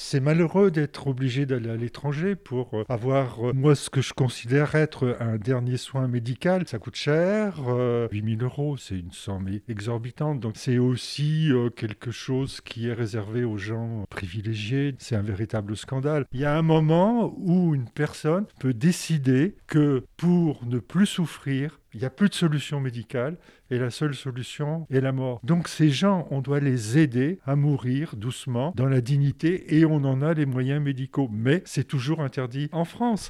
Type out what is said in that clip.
C'est malheureux d'être obligé d'aller à l'étranger pour avoir, moi, ce que je considère être un dernier soin médical. Ça coûte cher, 8 000 euros, c'est une somme exorbitante. Donc c'est aussi quelque chose qui est réservé aux gens privilégiés. C'est un véritable scandale. Il y a un moment où une personne peut décider que pour ne plus souffrir, il n'y a plus de solution médicale et la seule solution est la mort. Donc ces gens, on doit les aider à mourir doucement, dans la dignité, et on en a les moyens médicaux. Mais c'est toujours interdit en France.